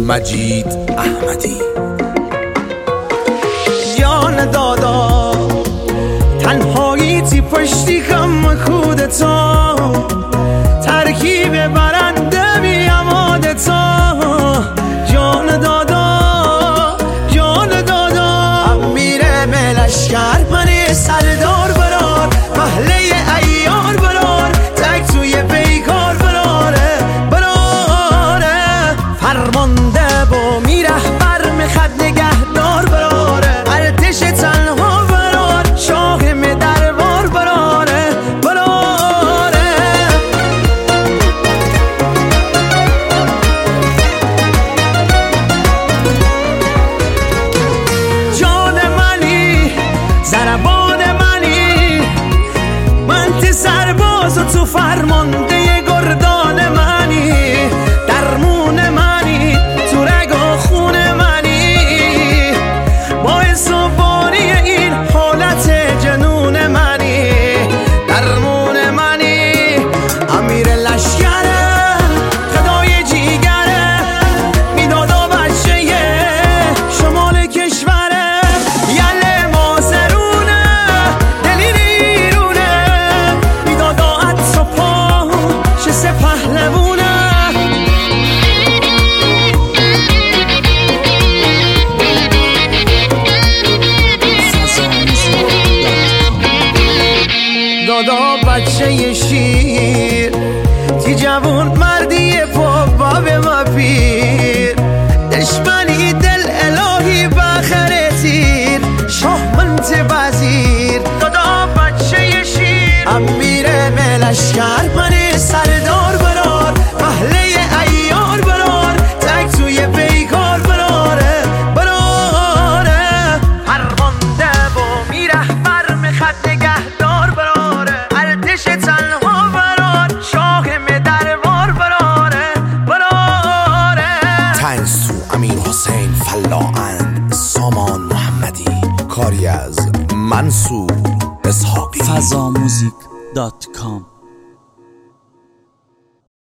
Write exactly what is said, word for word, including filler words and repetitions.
مجید احمدی. جان دادا تنهاییتی پشتی غم خودتا، ترکیب برنده بی امادتا. جان دادا جان دادا امیر ملشکر من سردار برار، محله ایار برار، تک توی بیکار براره براره. فرمانده با میرهبر میخد نگهدار براره، ارتش تنها برار، شاه می دربار براره براره. جان منی ضربان منی، من تی سرباز و تو فرمانده گردان منی، درمون منی تو رگ و خون منی، باعث و بانی این حالت جنون منی، درمون منی. امیر لشکره خدای جیگره، میدادا بچه شمال کشوره، یله مازرونه دلی نیرونه، میدادا عطر و پا شسته پهلوونه. دادا بچه شیر تی جوون مردی پا به ما پیر، دشمنی دل الهی بخره تیر، شاه منت وزیر. دادا بچه شیر امیر ملشکر من سردار برار، محله ایار برار، تک توی بیکار براره براره. فرمانده با میرهبر میخد نگهدار براره، ارتش تنها برار، شاه می دربار براره براره. تنسو امیر حسین فلاند، سامان محمدی، کاری از منصور اسحاقی. فضا موزیک دات کام